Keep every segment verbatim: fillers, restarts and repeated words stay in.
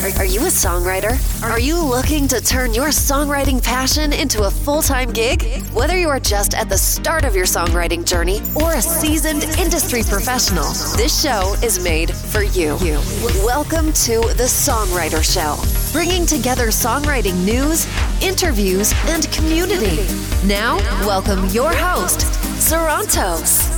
Are you a songwriter? Are you looking to turn your songwriting passion into a full-time gig? Whether you are just at the start of your songwriting journey or a seasoned industry professional, this show is made for you. Welcome to The Songwriter Show, bringing together songwriting news, interviews, and community. Now, welcome your host, Sarantos.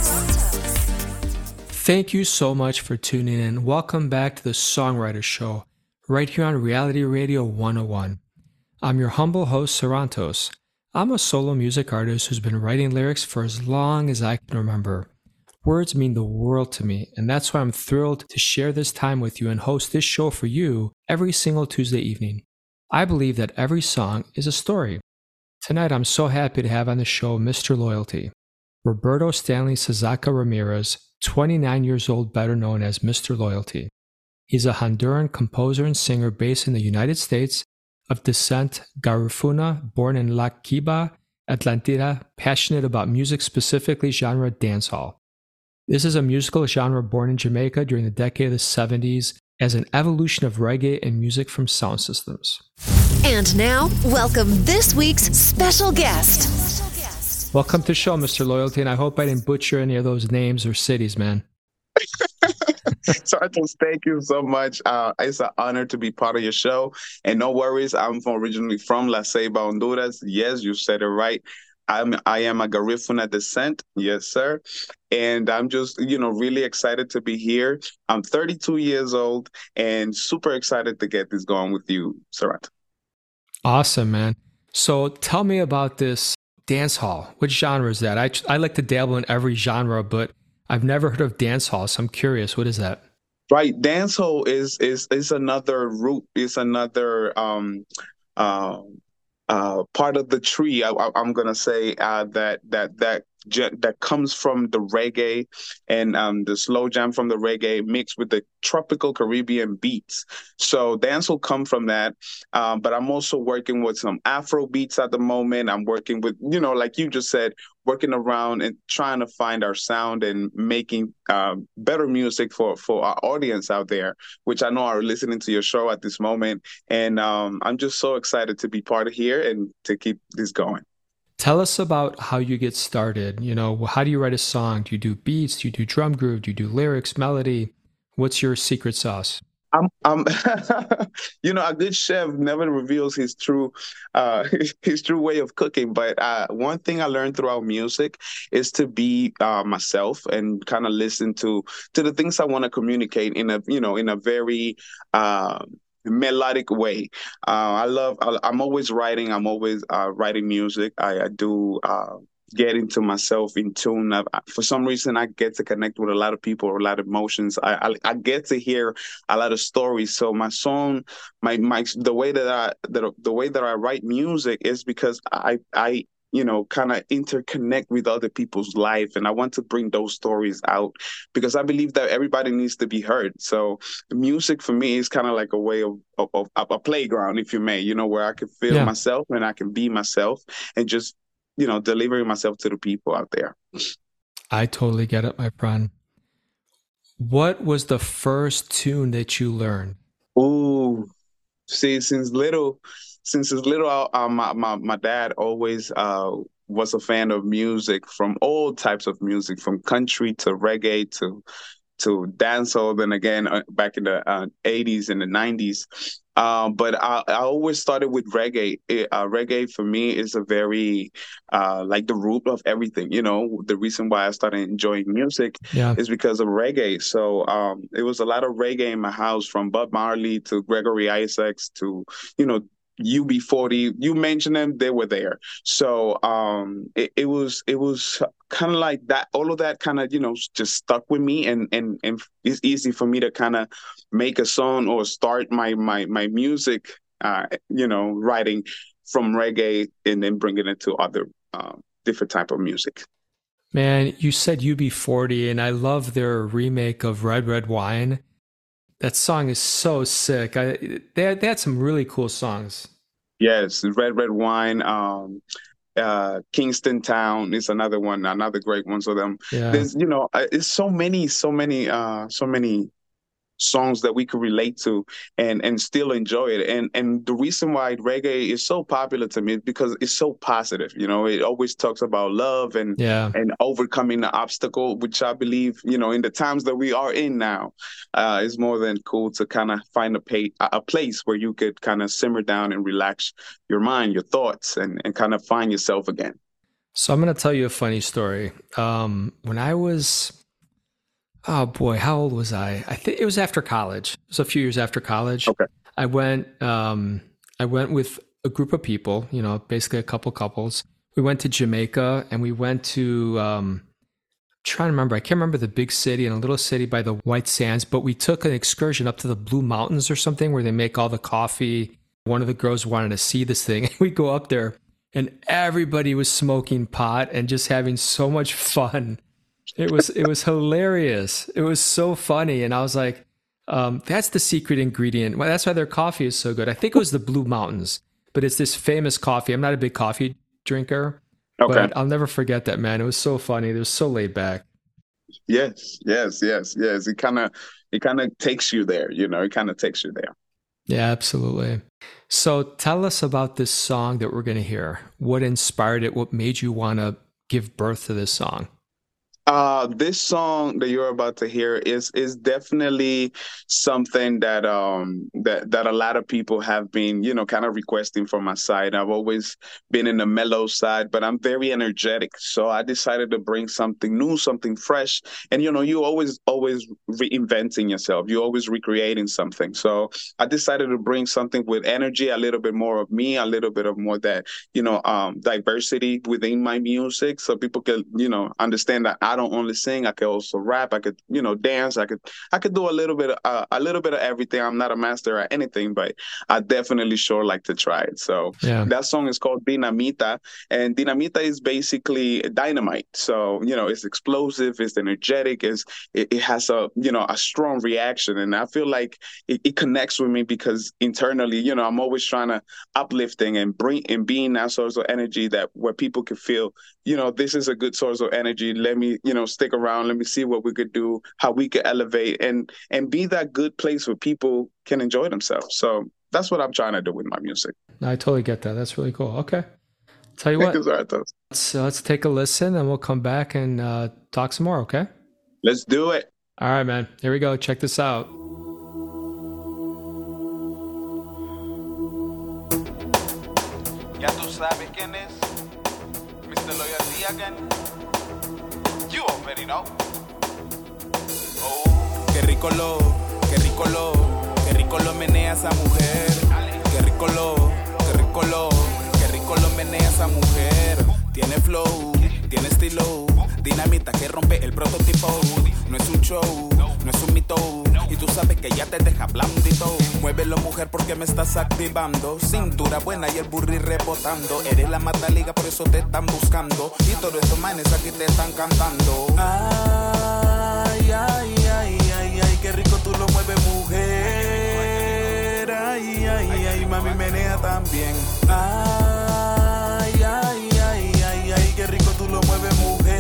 Thank you so much for tuning in. Welcome back to The Songwriter Show, right here on Reality Radio one oh one. I'm your humble host, Sarantos. I'm a solo music artist who's been writing lyrics for as long as I can remember. Words mean the world to me, and that's why I'm thrilled to share this time with you and host this show for you every single Tuesday evening. I believe that every song is a story. Tonight, I'm so happy to have on the show Mister Loyalty, Roberto Stanley Sazaca Ramirez, twenty-nine years old, better known as Mister Loyalty. He's a Honduran composer and singer based in the United States, of descent Garifuna, born in La Quiba, Atlantida, passionate about music, specifically genre dancehall. This is a musical genre born in Jamaica during the decade of the seventies as an evolution of reggae and music from sound systems. And now, welcome this week's special guest. Welcome to the show, Mister Loyalty, and I hope I didn't butcher any of those names or cities, man. Santos, thank you so much. Uh, it's an honor to be part of your show. And no worries, I'm from, originally from La Ceiba, Honduras. Yes, you said it right. I'm, I am a Garifuna descent. Yes, sir. And I'm just, you know, really excited to be here. I'm thirty-two years old and super excited to get this going with you, Sarat. Awesome, man. So tell me about this dance hall. Which genre is that? I, I like to dabble in every genre, but I've never heard of dance hall, so I'm curious. What is that? Right. Dancehall is is is another root, is another um uh, uh part of the tree. I, I, I'm gonna say uh, that that that that comes from the reggae and um, the slow jam from the reggae mixed with the tropical Caribbean beats. So dance will come from that. Um, but I'm also working with some Afro beats at the moment. I'm working with, you know, like you just said, working around and trying to find our sound and making um, better music for, for our audience out there, which I know are listening to your show at this moment. And um, I'm just so excited to be part of here and to keep this going. Tell us about how you get started. You know, how do you write a song? Do you do beats? Do you do drum groove? Do you do lyrics, melody? What's your secret sauce? I'm, I'm you know, a good chef never reveals his true, uh, his true way of cooking. But uh, one thing I learned throughout music is to be uh, myself and kind of listen to to the things I want to communicate in a, you know, in a very uh, melodic way. Uh, I love, I, I'm always writing. I'm always uh, writing music. I, I do uh, get into myself in tune. I, for some reason, I get to connect with a lot of people, a lot of emotions. I, I, I get to hear a lot of stories. So my song, my, my, the way that I, the, the way that I write music is because I, I, you know, kind of interconnect with other people's life. And I want to bring those stories out because I believe that everybody needs to be heard. So music for me is kind of like a way of, of, of a playground, if you may, you know, where I can feel yeah. myself and I can be myself and just, you know, delivering myself to the people out there. I totally get it, my friend. What was the first tune that you learned? Ooh, see, since little, since as little, uh, my, my, my dad always uh, was a fan of music, from all types of music, from country to reggae to to dancehall. Then again, uh, back in the uh, eighties and the nineties. Um, but I, I always started with reggae. It, uh, reggae for me is a very, uh, like the root of everything. You know, the reason why I started enjoying music yeah. is because of reggae. So um, it was a lot of reggae in my house, from Bob Marley to Gregory Isaacs to, you know, U B forty. You mentioned them, they were there. So um, it, it was it was kind of like that. All of that kind of, you know, just stuck with me, and and and it's easy for me to kind of make a song or start my my my music, uh, you know, writing from reggae and then bringing it to other uh, different type of music. Man, you said U B forty, and I love their remake of Red Red Wine. That song is so sick. I, they, had, they had some really cool songs. Yes, Red Red Wine, um, uh, Kingston Town is another one, another great one. So them, yeah. there's, you know, it's so many, so many, uh, so many songs that we could relate to and and still enjoy it. And and the reason why reggae is so popular to me is because it's so positive. You know, it always talks about love and yeah. and overcoming the obstacle, which I believe, you know, in the times that we are in now, uh, is more than cool to kind of find a pay, a place where you could kind of simmer down and relax your mind, your thoughts, and and kind of find yourself again. So I'm going to tell you a funny story. Um, when I was, oh boy, how old was I? I think it was after college. It was a few years after college. Okay. I went, um, I went with a group of people, you know, basically a couple couples. We went to Jamaica and we went to, um, I'm trying to remember, I can't remember the big city, in a little city by the White Sands, but we took an excursion up to the Blue Mountains or something where they make all the coffee. One of the girls wanted to see this thing. We go up there and everybody was smoking pot and just having so much fun. It was it was hilarious. It was so funny. And I was like, um, that's the secret ingredient. Well, that's why their coffee is so good. I think it was the Blue Mountains, but it's this famous coffee. I'm not a big coffee drinker, okay. but I'll never forget that, man. It was so funny. It was so laid back. Yes, yes, yes, yes. It kind of it kind of takes you there, you know, it kind of takes you there. Yeah, absolutely. So tell us about this song that we're going to hear. What inspired it? What made you want to give birth to this song? Uh, this song that you're about to hear is is definitely something that um that that a lot of people have been, you know, kind of requesting from my side. I've always been in the mellow side, but I'm very energetic, so I decided to bring something new, something fresh. And you know, you always always reinventing yourself. You're always recreating something. So I decided to bring something with energy, a little bit more of me, a little bit of more that, you know, um diversity within my music, so people can, you know, understand that I don't only sing. I could also rap. I could, you know, dance. I could, I could do a little bit, of, uh, a little bit of everything. I'm not a master at anything, but I definitely sure like to try it. So yeah. That song is called Dinamita, and Dinamita is basically dynamite. So you know, it's explosive, it's energetic, it's it, it has a you know a strong reaction, and I feel like it, it connects with me because internally, you know, I'm always trying to uplifting and bring and being that source of energy that where people can feel, you know, this is a good source of energy. Let me, you know, stick around. Let me see what we could do, how we could elevate and and be that good place where people can enjoy themselves. So that's what I'm trying to do with my music. I totally get that. That's really cool. Okay. Tell you Thank what, you, let's, uh, let's take a listen and we'll come back and uh, talk some more, okay? Let's do it. All right, man. Here we go. Check this out. Ya tú sabes quién es, mister Loyalty again. You already know. Oh. Qué rico lo, qué rico lo, qué rico lo menea esa mujer. Qué rico lo, qué rico lo, qué rico lo menea esa mujer. Tiene flow, tiene estilo, dinamita que rompe el prototipo. No es un show, no es un mito. Y tú sabes que ya te deja blandito. Muévelo, mujer, porque me estás activando. Cintura buena y el burri rebotando. Eres la mata liga, por eso te están buscando. Y todos estos manes aquí te están cantando. Ay, ay, ay, ay, ay, qué rico tú lo mueves, mujer. Ay, ay, ay, mami, menea también. Ay, ay, ay, ay, ay, qué rico tú lo mueves,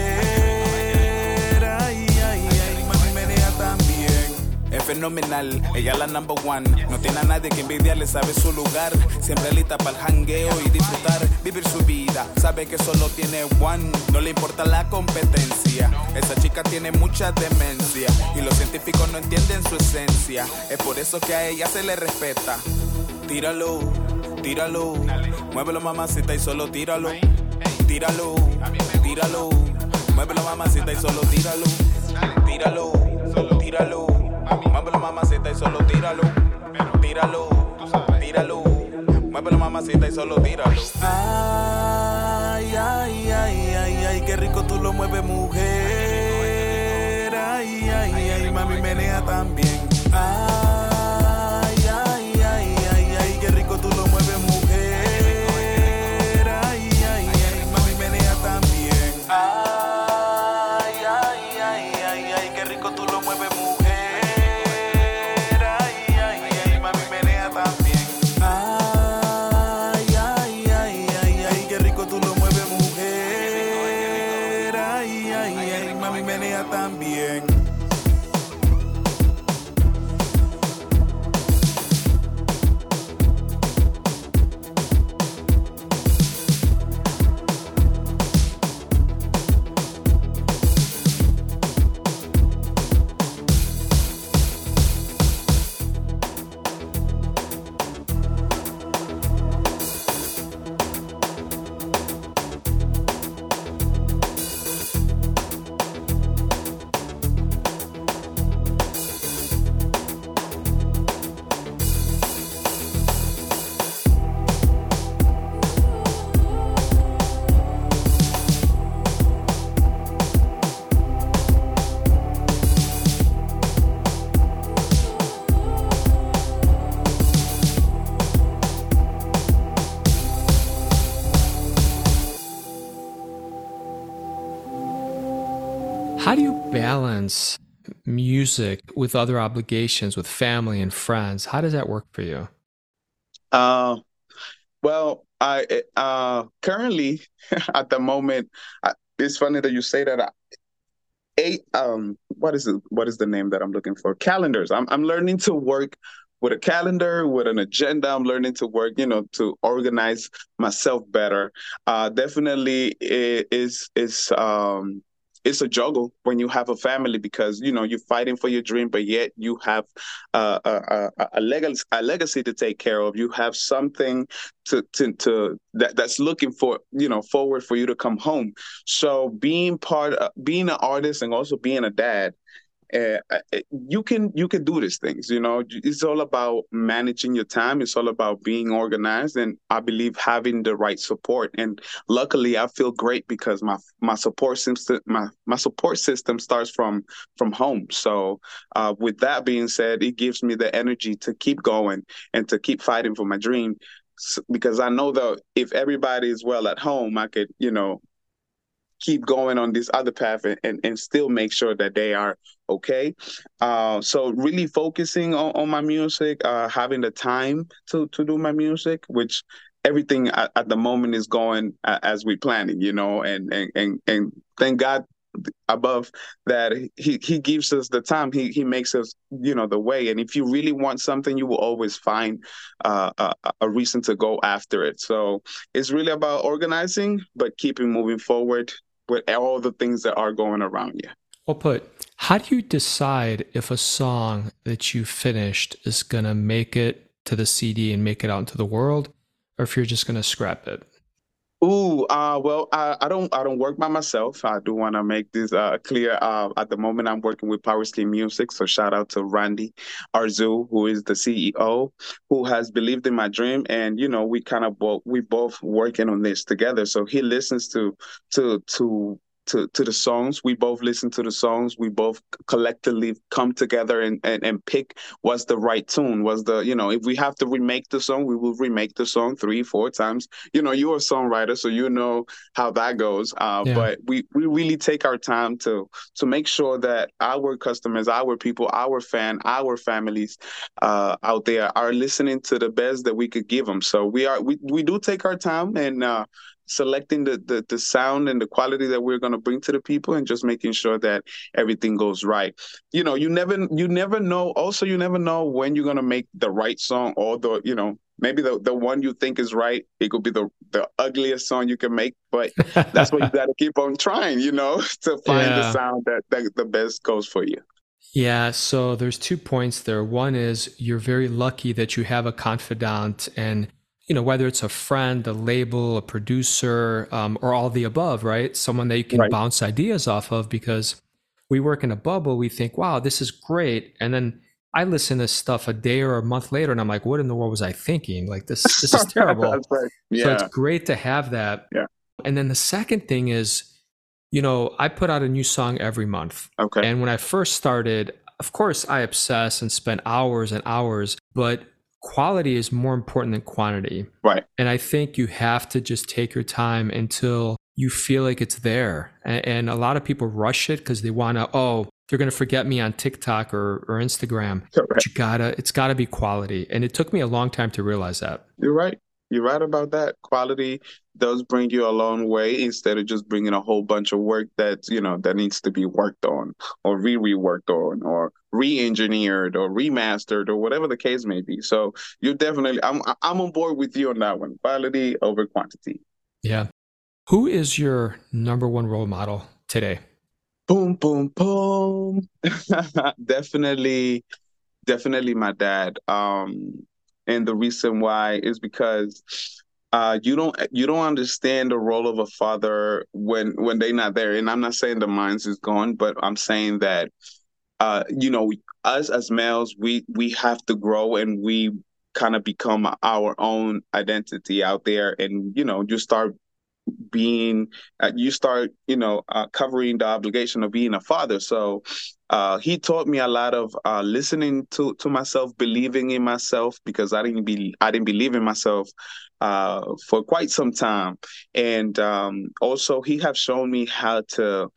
mujer. Ay, ay, ay, mami, menea también. Es fenomenal, ella la number one. No tiene a nadie que envidiarle, sabe su lugar. Siempre lista para el jangueo y disfrutar, vivir su vida. Sabe que solo tiene one, no le importa la competencia. Esa chica tiene mucha demencia y los científicos no entienden su esencia. Es por eso que a ella se le respeta. Tíralo, tíralo, muévelo mamacita y solo tíralo. Tíralo, tíralo, muévelo mamacita y solo tíralo. Tíralo, tíralo. Muévelo mamacita y solo tíralo, tíralo, tíralo. Muévelo mamacita y solo tíralo. Ay, ay, ay, ay, ay, qué rico tú lo mueves, mujer. Ay, ay, ay, mami, menea también. Ay, ay, ay, ay, ay, qué rico tú lo mueves, mujer. Ay, ay, ay, mami, menea también. Ay, ay, ay, ay, ay, qué rico tú lo mueves, mujer. También. balance music with other obligations, with family and friends? How does that work for you? Uh, well, I uh, currently at the moment, I, it's funny that you say that. I, eight um, what is it? What is the name that I'm looking for? Calendars. I'm I'm learning to work with a calendar, with an agenda. I'm learning to work, you know, to organize myself better. Uh, definitely, it is is um. It's a juggle when you have a family because you know you're fighting for your dream, but yet you have uh, a, a, a legacy a legacy to take care of. You have something to to, to that, that's looking for you know forward for you to come home. So being part, of, being an artist, and also being a dad, uh, you can you can do these things. You know, it's all about managing your time. It's all about being organized, and I believe having the right support. And luckily, I feel great because my my support system my my support system starts from from home. So, uh, with that being said, it gives me the energy to keep going and to keep fighting for my dream. Because I know that if everybody is well at home, I could you know keep going on this other path and, and, and still make sure that they are okay. Uh, so really focusing on, on my music, uh, having the time to, to do my music, which everything at, at the moment is going uh, as we planning, you know, and, and, and, and thank God above that he, he gives us the time. He, he makes us, you know, the way. And if you really want something, you will always find uh, a, a reason to go after it. So it's really about organizing, but keeping moving forward with all the things that are going around you. Well put. How do you decide if a song that you finished is going to make it to the C D and make it out into the world, or if you're just going to scrap it? Ooh, uh, well, I, I don't, I don't work by myself. I do want to make this uh, clear. Uh, at the moment, I'm working with Power Scheme Music, so shout out to Randy Arzu, who is the C E O, who has believed in my dream, and you know, we kind of both, we both working on this together. So he listens to, to, to. To, to the songs. We both listen to the songs. We both collectively come together and, and, and pick what's the right tune. What's the, you know, if we have to remake the song, we will remake the song three, four times. You know, you're a songwriter, so you know how that goes. Uh, yeah. But we, we really take our time to to make sure that our customers, our people, our fan, our families uh, out there are listening to the best that we could give them. So we are we, we do take our time and uh, selecting the, the the sound and the quality that we're going to bring to the people and just making sure that everything goes right. You know, you never you never know. Also, you never know when you're going to make the right song or the, you know, maybe the, the one you think is right. It could be the, the ugliest song you can make, but that's what you got to keep on trying, you know, to find yeah. the sound that, that the best goes for you. Yeah, so there's two points there. One is you're very lucky that you have a confidant, and you know, whether it's a friend, a label, a producer, um, or all the above, right? Someone that you can right. bounce ideas off of, because we work in a bubble. We think, wow, this is great. And then I listen to stuff a day or a month later and I'm like, what in the world was I thinking? Like this, this is terrible. That's right. Yeah. So it's great to have that. Yeah. And then the second thing is, you know, I put out a new song every month. Okay. And when I first started, of course, I obsess and spent hours and hours, but quality is more important than quantity. Right. And I think you have to just take your time until you feel like it's there. And, and a lot of people rush it because they want to, oh, they're going to forget me on TikTok or, or Instagram. Correct. But you gotta, it's gotta be quality. And it took me a long time to realize that. You're right. You're right about that. Quality does bring you a long way instead of just bringing a whole bunch of work that, you know, that needs to be worked on or re-reworked on or re-engineered or remastered or whatever the case may be. So you're definitely, I'm, I'm on board with you on that one. Quality over quantity. Yeah. Who is your number one role model today? Boom, boom, boom. definitely, definitely my dad. Um, And the reason why is because uh, you don't you don't understand the role of a father when when they're not there. And I'm not saying the minds is gone, but I'm saying that uh, you know, us as males, we we have to grow and we kind of become our own identity out there. And you know, you start being uh, you start you know uh, covering the obligation of being a father. So uh, he taught me a lot of uh, listening to to myself, believing in myself, because I didn't be I didn't believe in myself uh, for quite some time. And um, also he have shown me how to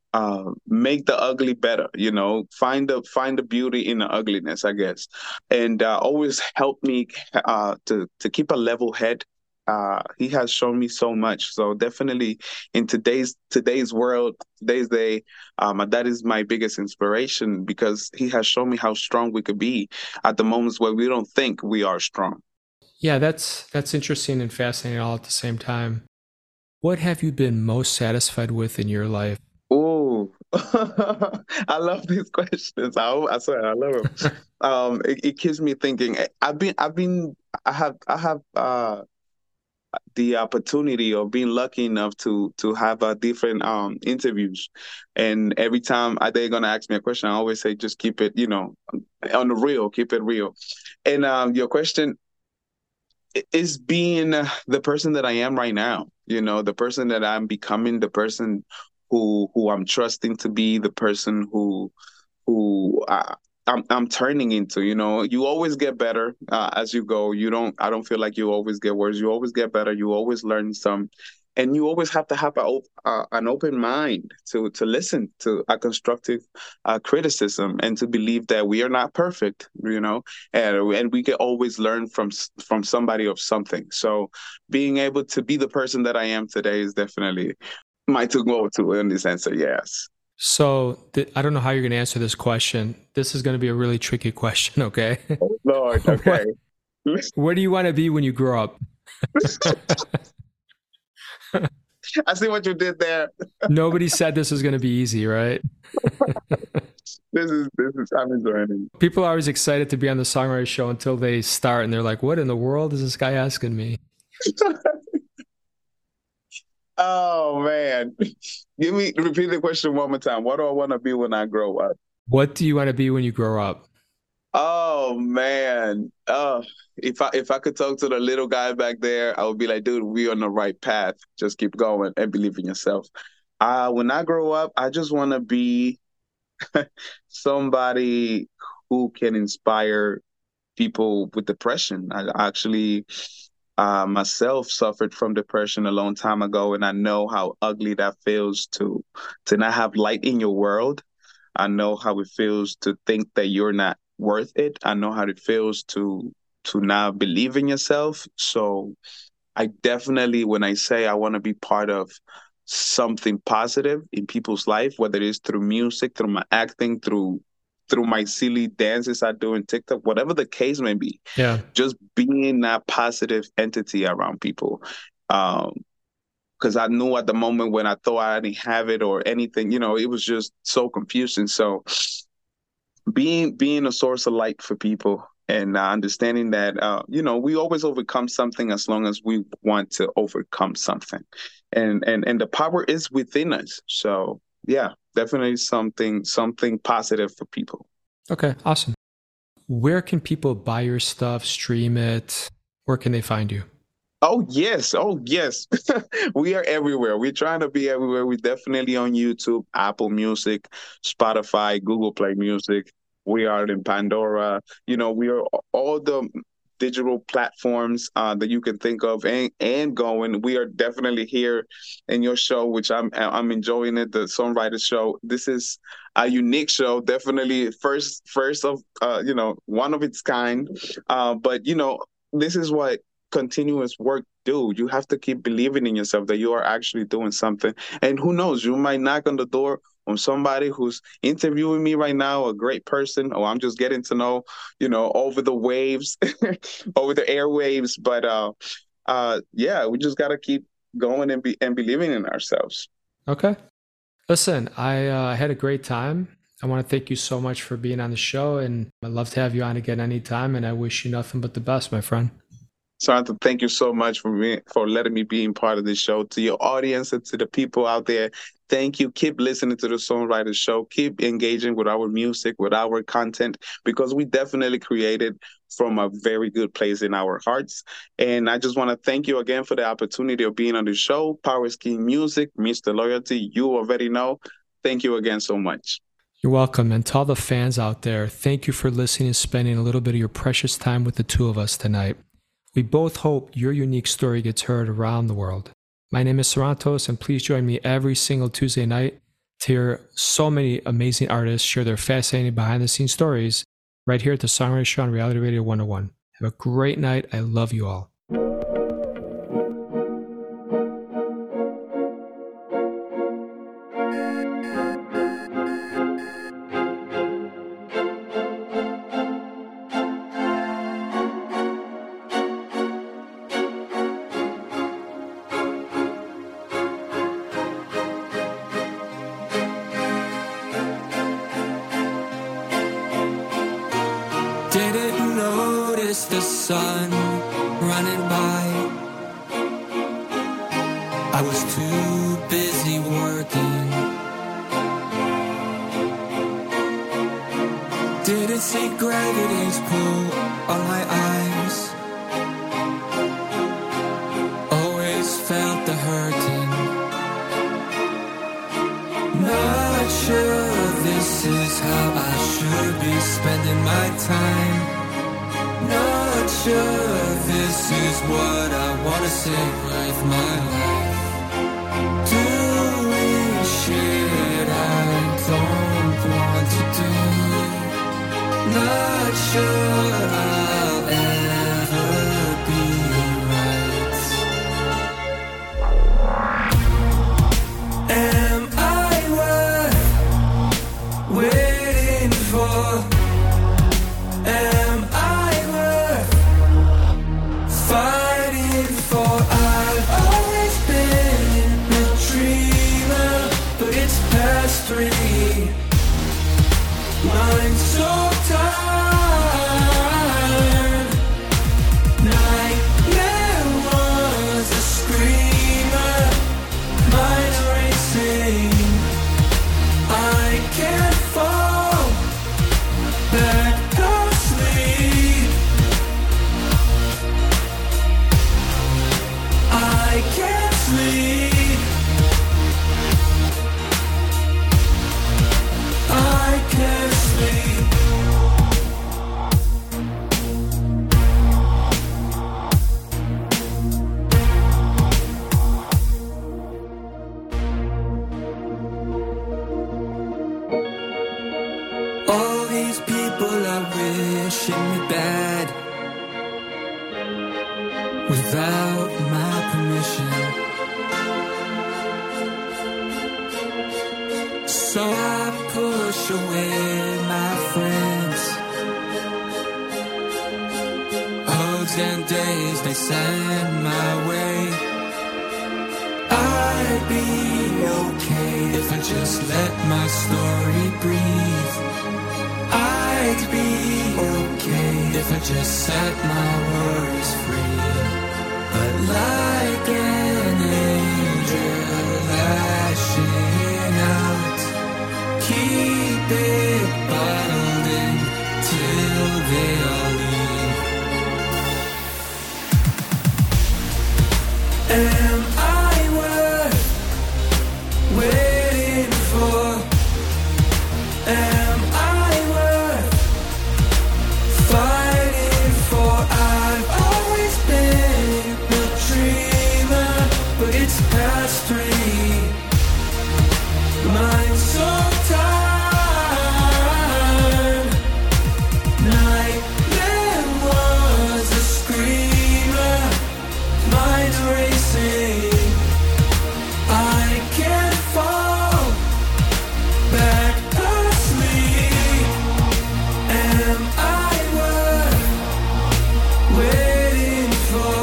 uh, make the ugly better, you know, find the find the beauty in the ugliness, I guess, and uh, always help me uh, to to keep a level head. Uh, he has shown me so much. So definitely in today's today's world, today's day, uh, my dad is my biggest inspiration because he has shown me how strong we could be at the moments where we don't think we are strong. Yeah, that's that's interesting and fascinating all at the same time. What have you been most satisfied with in your life? Oh, I love these questions. I, I swear, I love them. um, it, it keeps me thinking. I've been, I've been, I have, I have uh, the opportunity of being lucky enough to to have uh, different um interviews, and every time I, they're gonna ask me a question, I always say, just keep it, you know, on the real, keep it real. And um, your question is being uh, the person that I am right now. You know, the person that I'm becoming, the person who who I'm trusting to be, the person who who I, I'm I'm turning into. You know, you always get better uh, as you go. You don't. I don't feel like you always get worse. You always get better. You always learn some, and you always have to have a, op- uh, an open mind to to listen to a constructive uh, criticism and to believe that we are not perfect. You know, and and we can always learn from from somebody of something. So, being able to be the person that I am today is definitely my to go to in this answer. Yes. So th- I don't know how you're going to answer this question. This is going to be a really tricky question, okay? Oh, Lord, okay. What, where do you want to be when you grow up? I see what you did there. Nobody said this was going to be easy, right? This is, this is, I'm enjoying it. People are always excited to be on the Songwriter Show until they start and they're like, what in the world is this guy asking me? Oh, man. Give me, repeat the question one more time. What do I want to be when I grow up? What do you want to be when you grow up? Oh, man. Oh, if I if I could talk to the little guy back there, I would be like, dude, we're on the right path. Just keep going and believe in yourself. Uh, when I grow up, I just want to be somebody who can inspire people with depression. I actually uh, myself suffered from depression a long time ago, and I know how ugly that feels to to not have light in your world. I know how it feels to think that you're not worth it. I know how it feels to to not believe in yourself. So I definitely, when I say I want to be part of something positive in people's life, whether it is through music, through my acting, through through my silly dances I do in TikTok, whatever the case may be, yeah, just being that positive entity around people. Um, because I knew at the moment when I thought I didn't have it or anything, you know, it was just so confusing. So being being a source of light for people and uh, understanding that, uh, you know, we always overcome something as long as we want to overcome something. And and and the power is within us. So, yeah, definitely something something positive for people. Okay, awesome. Where can people buy your stuff, stream it? Where can they find you? Oh, yes. Oh, yes. We are everywhere. We're trying to be everywhere. We're definitely on YouTube, Apple Music, Spotify, Google Play Music. We are in Pandora. You know, we are all the digital platforms uh, that you can think of and, and going. We are definitely here in your show, which I'm I'm enjoying it, the Songwriter Show. This is a unique show, definitely first first of, uh, you know, one of its kind. Uh, but, you know, this is what continuous work do. You have to keep believing in yourself that you are actually doing something. And who knows, you might knock on the door on somebody who's interviewing me right now, a great person, or I'm just getting to know, you know, over the waves, over the airwaves. But uh, uh, yeah, we just got to keep going and be and believing in ourselves. Okay. Listen, I uh, had a great time. I want to thank you so much for being on the show, and I'd love to have you on again anytime. And I wish you nothing but the best, my friend. Saranta, thank you so much for me for letting me be part of this show. To your audience and to the people out there, thank you. Keep listening to the Songwriter Show. Keep engaging with our music, with our content, because we definitely created from a very good place in our hearts. And I just want to thank you again for the opportunity of being on the show. Power Scheme Music, Mister Loyalty, you already know. Thank you again so much. You're welcome. And to all the fans out there, thank you for listening and spending a little bit of your precious time with the two of us tonight. We both hope your unique story gets heard around the world. My name is Sarantos, and please join me every single Tuesday night to hear so many amazing artists share their fascinating behind-the-scenes stories right here at the Songwriter Show on Reality Radio one oh one. Have a great night. I love you all. Didn't notice the sun running by. I was too busy working. Didn't see gravity's pull on my eyes. Always felt the hurting. Not sure this is how I should be spending my time. Not sure this is what I wanna say with my life. Doing shit I don't want to do. Not sure I'll ever be right. Am I worth waiting for? Am I worth fighting for? I've always been a dreamer, but it's past three. Mind's so tired. Nightmare was a screamer. Mind racing. I can't fall back asleep. I can't sleep. I can't sleep. All these people are wishing me bad without my permission. So I push away my friends. Hugs and days they send my way. I'd be okay if I just let my story breathe. I'd be okay if I just set my worries free. But like an angel lashing out, keep it bottled in till they all leave. Am I worth waiting for? Am I worth fighting for? I've always been a dreamer, but it's past three. Mind's so tired. Nightmare was a screamer. Mind racing. I can't fall back asleep. Am I worth waiting for?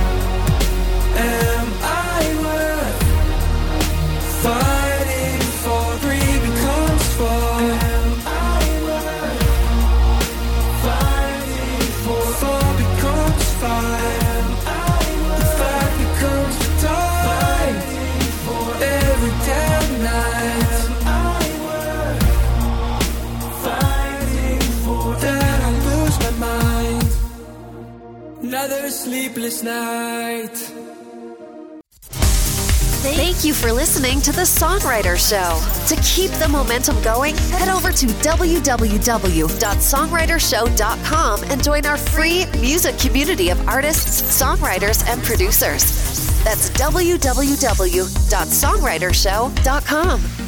Am I worth fighting for? Three becomes four. Am I worth fighting for? Four becomes five. Am I worth five becomes the tide for every damn night. Am I worth fighting for? Then I lose my mind. Another sleepless night. Thank you for listening to The Songwriter Show. To keep the momentum going, head over to w w w dot songwriter show dot com and join our free music community of artists, songwriters, and producers. That's w w w dot songwriter show dot com.